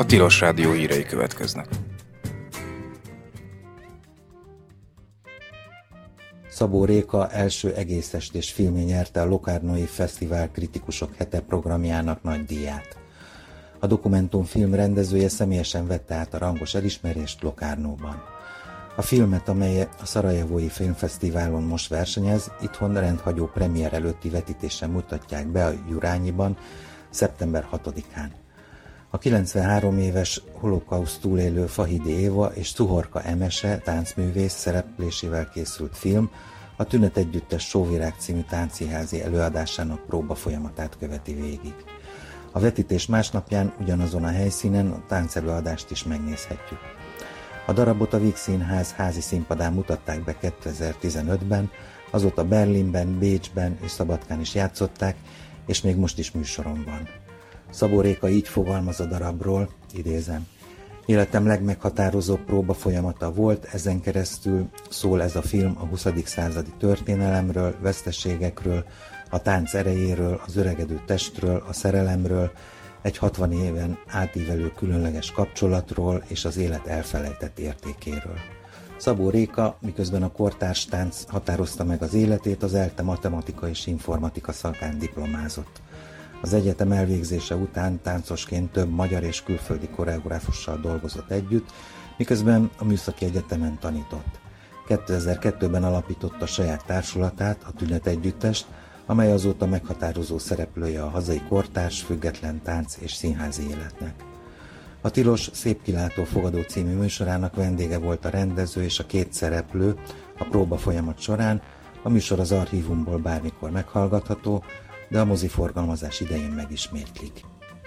Tilos Rádió hírei következnek. Szabó Réka első egészestés filmje nyerte a Locarnói Fesztivál Kritikusok Hete programjának nagy díját. A dokumentumfilm rendezője személyesen vette át a rangos elismerést Locarnóban. A filmet, amely a Szarajevói Filmfesztiválon most versenyez, itthon rendhagyó premier előtti vetítésen mutatják be a Jurányiban szeptember 6-án. A 93 éves holokauszt túlélő Fahidi Éva és Szuhorka Emese táncművész szereplésével készült film a Tünet Együttes Sóvirág című táncszínházi előadásának próba folyamatát követi végig. A vetítés másnapján ugyanazon a helyszínen a táncelőadást is megnézhetjük. A darabot a Víg Színház házi színpadán mutatták be 2015-ben, azóta Berlinben, Bécsben és Szabadkán is játszották, és még most is műsoron van. Szabó Réka így fogalmaz a darabról, idézem: életem legmeghatározóbb próba folyamata volt, ezen keresztül szól ez a film a 20. századi történelemről, veszteségekről, a tánc erejéről, az öregedő testről, a szerelemről, egy 60 éven átívelő különleges kapcsolatról és az élet elfelejtett értékéről. Szabó Réka, miközben a kortárs tánc határozta meg az életét, az ELTE matematika és informatika szakán diplomázott. Az egyetem elvégzése után táncosként több magyar és külföldi koreográfussal dolgozott együtt, miközben a Műszaki Egyetemen tanított. 2002-ben alapította saját társulatát, a Tünet Együttest, amely azóta meghatározó szereplője a hazai kortárs, független tánc és színházi életnek. A Tilos Szép kilátó fogadó című műsorának vendége volt a rendező és a két szereplő a próba folyamat során. A műsor az archívumból bármikor meghallgatható, de a moziforgalmazás idején megismétlik.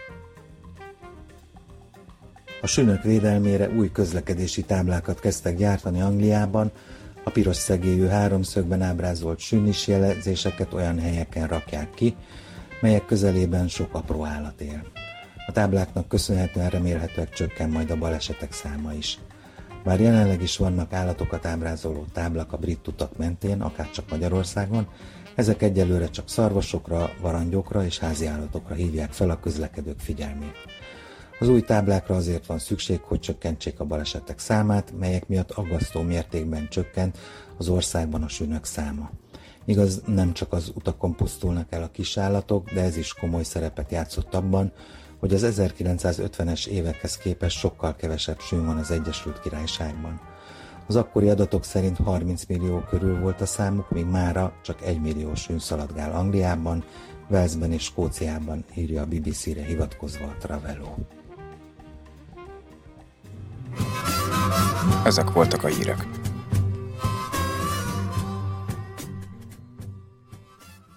A sünök védelmére új közlekedési táblákat kezdtek gyártani Angliában, a piros szegélyű háromszögben ábrázolt sünnis jelzéseket olyan helyeken rakják ki, melyek közelében sok apró állat él. A tábláknak köszönhetően remélhetőleg csökken majd a balesetek száma is. Bár jelenleg is vannak állatokat ábrázoló táblák a brit utak mentén, akárcsak Magyarországon, ezek egyelőre csak szarvasokra, varangyokra és háziállatokra hívják fel a közlekedők figyelmét. Az új táblákra azért van szükség, hogy csökkentsék a balesetek számát, melyek miatt aggasztó mértékben csökkent az országban a sünök száma. Igaz, nem csak az utakon pusztulnak el a kisállatok, de ez is komoly szerepet játszott abban, hogy az 1950-es évekhez képest sokkal kevesebb sün van az Egyesült Királyságban. Az akkori adatok szerint 30 millió körül volt a számuk, míg mára csak 1 millió sün szaladgál Angliában, Walesben és Skóciában, írja a BBC-re hivatkozva a Travelo. Ezek voltak a hírek.